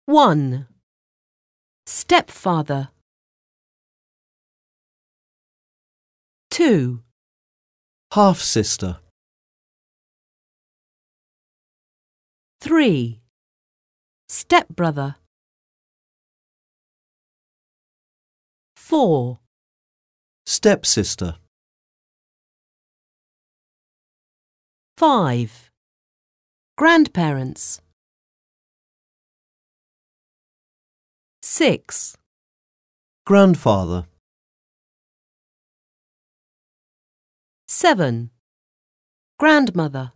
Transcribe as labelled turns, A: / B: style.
A: 1. Stepfather. 2.
B: half-sister,
A: 3. Stepbrother. 4.
B: stepsister,
A: 5. Grandparents. 6.
B: grandfather,
A: 7. Grandmother.